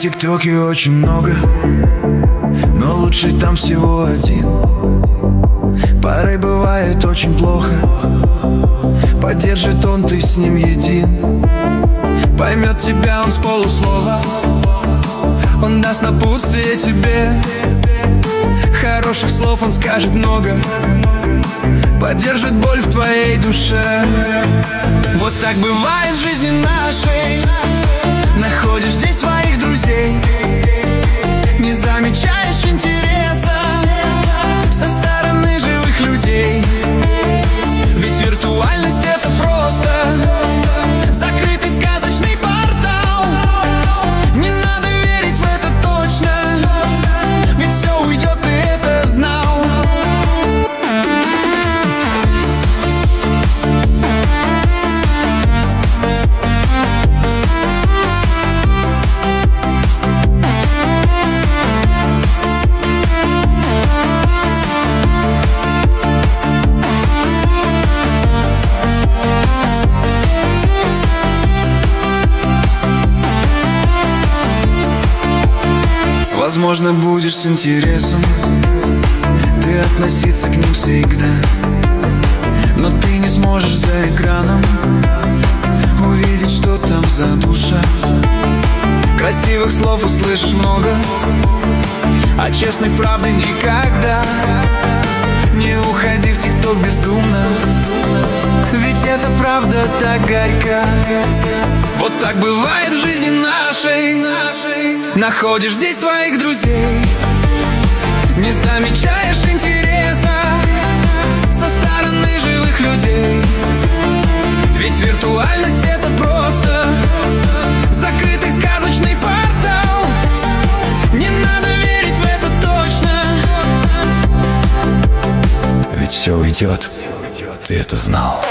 ТикТоке очень много, но лучший там всего один. Порой бывает очень плохо, поддержит он, ты с ним един. Поймет тебя он с полуслова, он даст напутствие тебе. Хороших слов он скажет много, поддержит боль в твоей душе. Вот так бывает в жизни нашей. Находишь здесь своих друзей, не замечаешь интереса со стороны живых людей. Ведь виртуальность — это просто закрытый сказочный портал. Не надо верить в это точно, ведь все уйдет, ты это знал. Возможно, будешь с интересом ты относиться к ним всегда, но ты не сможешь за экраном увидеть, что там за душа. Красивых слов услышишь много, а честной правды никогда. Не уходи в ТикТок бездумно, ведь эта правда так горька. Вот так бывает в жизни нашей. Находишь здесь своих друзей, не замечаешь интереса со стороны живых людей. Ведь виртуальность — это просто закрытый сказочный портал. Не надо верить в это точно, ведь все уйдет, ты это знал.